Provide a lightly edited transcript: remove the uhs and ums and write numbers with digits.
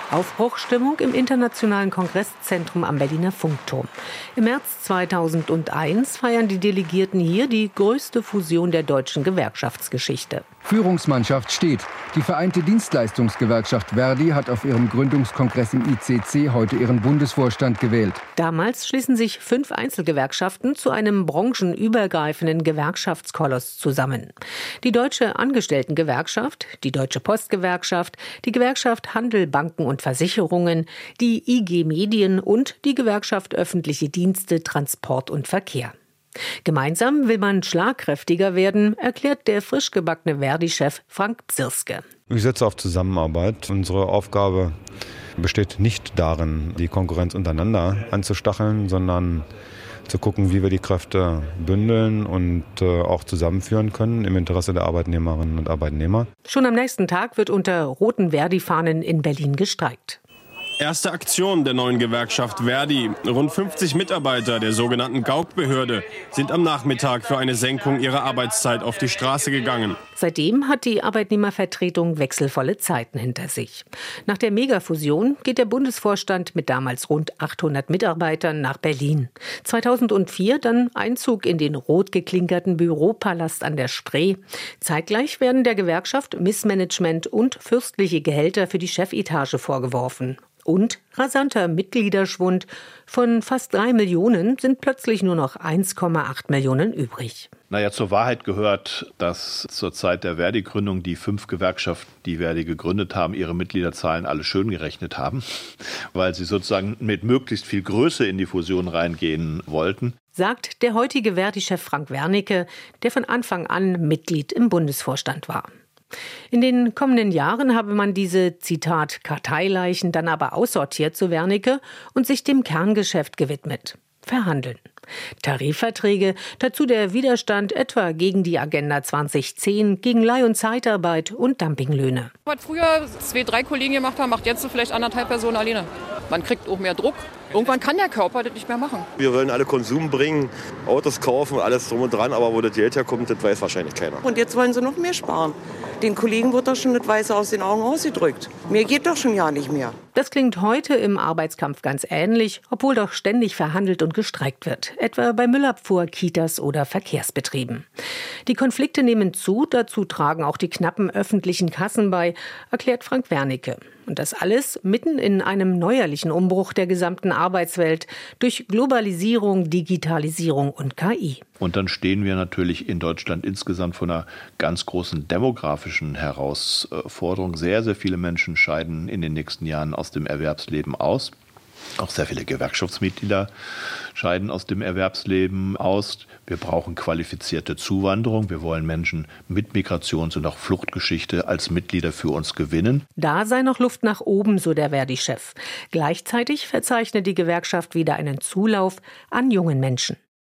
Aufbruchsstimmung im Internationalen Kongresszentrum am Berliner Funkturm. Im März 2001 feiern die Delegierten hier die größte Fusion der deutschen Gewerkschaftsgeschichte. Führungsmannschaft steht. Die Vereinte Dienstleistungsgewerkschaft Verdi hat auf ihrem Gründungskongress im ICC heute ihren Bundesvorstand gewählt. Damals schließen sich 5 Einzelgewerkschaften zu einem branchenübergreifenden Gewerkschaftskoloss zusammen. Die Deutsche Angestelltengewerkschaft, die Deutsche Postgewerkschaft, die Gewerkschaft Handel, Banken und Versicherungen, die IG Medien und die Gewerkschaft Öffentliche Dienste, Transport und Verkehr. Gemeinsam will man schlagkräftiger werden, erklärt der frisch gebackene Verdi-Chef Frank Psirske. Ich setze auf Zusammenarbeit. Unsere Aufgabe besteht nicht darin, die Konkurrenz untereinander anzustacheln, sondern zu gucken, wie wir die Kräfte bündeln und auch zusammenführen können im Interesse der Arbeitnehmerinnen und Arbeitnehmer. Schon am nächsten Tag wird unter roten Verdi-Fahnen in Berlin gestreikt. Erste Aktion der neuen Gewerkschaft Verdi. Rund 50 Mitarbeiter der sogenannten Gauk-Behörde sind am Nachmittag für eine Senkung ihrer Arbeitszeit auf die Straße gegangen. Seitdem hat die Arbeitnehmervertretung wechselvolle Zeiten hinter sich. Nach der Megafusion geht der Bundesvorstand mit damals rund 800 Mitarbeitern nach Berlin. 2004 dann Einzug in den rot geklinkerten Büropalast an der Spree. Zeitgleich werden der Gewerkschaft Missmanagement und fürstliche Gehälter für die Chefetage vorgeworfen. Und rasanter Mitgliederschwund. Von fast 3 Millionen sind plötzlich nur noch 1,8 Millionen übrig. Zur Wahrheit gehört, dass zur Zeit der Verdi-Gründung die 5 Gewerkschaften, die Verdi gegründet haben, ihre Mitgliederzahlen alle schön gerechnet haben, weil sie sozusagen mit möglichst viel Größe in die Fusion reingehen wollten. Sagt der heutige Verdi-Chef Frank Wernicke, der von Anfang an Mitglied im Bundesvorstand war. In den kommenden Jahren habe man diese, Zitat, Karteileichen dann aber aussortiert, so Wernicke, und sich dem Kerngeschäft gewidmet. Verhandeln. Tarifverträge, dazu der Widerstand etwa gegen die Agenda 2010, gegen Leih- und Zeitarbeit und Dumpinglöhne. Was früher 2, 3 Kollegen gemacht haben, macht jetzt vielleicht 1,5 Personen alleine. Man kriegt auch mehr Druck. Irgendwann kann der Körper das nicht mehr machen. Wir wollen alle Konsum bringen, Autos kaufen, alles drum und dran, aber wo das Geld herkommt, das weiß wahrscheinlich keiner. Und jetzt wollen sie noch mehr sparen. Den Kollegen wird doch schon das Weiße aus den Augen ausgedrückt. Mehr geht doch schon ja nicht mehr. Das klingt heute im Arbeitskampf ganz ähnlich, obwohl doch ständig verhandelt und gestreikt wird. Etwa bei Müllabfuhr, Kitas oder Verkehrsbetrieben. Die Konflikte nehmen zu, dazu tragen auch die knappen öffentlichen Kassen bei, erklärt Frank Wernicke. Und das alles mitten in einem neuerlichen Umbruch der gesamten Arbeitswelt durch Globalisierung, Digitalisierung und KI. Und dann stehen wir natürlich in Deutschland insgesamt vor einer ganz großen demografischen Herausforderung. Sehr, sehr viele Menschen scheiden in den nächsten Jahren aus dem Erwerbsleben aus. Auch sehr viele Gewerkschaftsmitglieder scheiden aus dem Erwerbsleben aus. Wir brauchen qualifizierte Zuwanderung. Wir wollen Menschen mit Migrations- und auch Fluchtgeschichte als Mitglieder für uns gewinnen. Da sei noch Luft nach oben, so der Verdi-Chef. Gleichzeitig verzeichnet die Gewerkschaft wieder einen Zulauf an jungen Menschen.